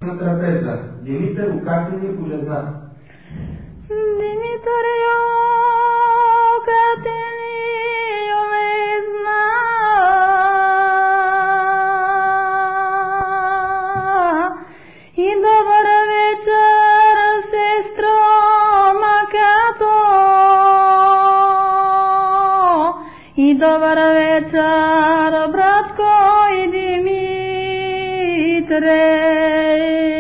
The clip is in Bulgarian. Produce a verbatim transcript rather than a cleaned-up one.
Petra, Димитър Окатини полезна. Димитър Окатини полезна. И добър вечер, сестро Макато. И добър вечер, братко и Димитре.